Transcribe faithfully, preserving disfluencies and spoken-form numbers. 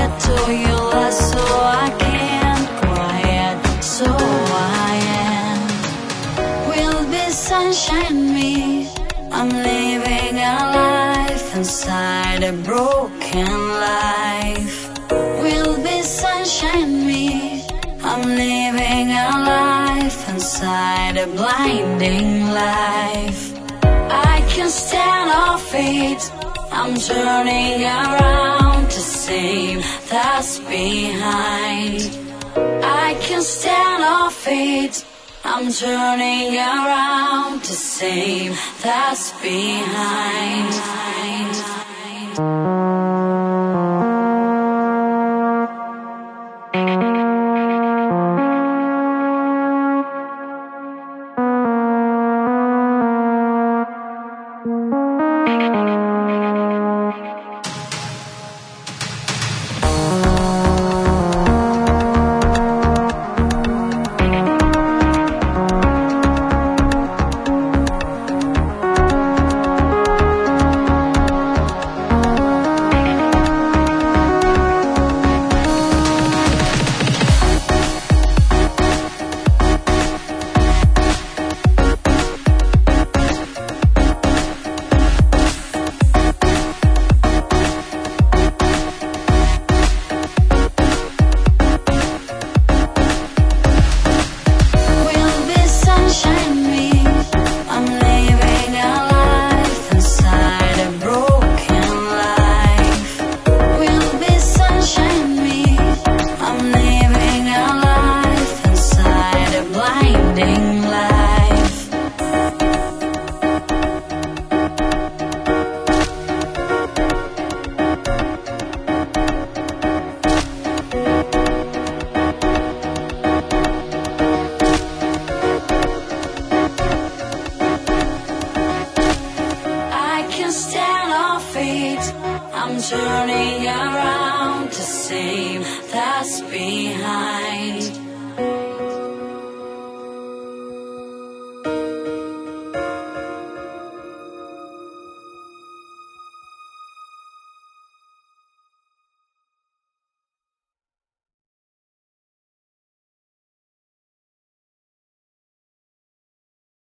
get to your last, so I can't quiet, so I am. Will be sunshine me, I'm living a life inside a broken life. Will be sunshine me, I'm living a life inside a blinding life. I can stand off it, I'm turning around to save that's behind. I can stand off it, I'm turning around to save that's behind. I'm turning around to save that's behind.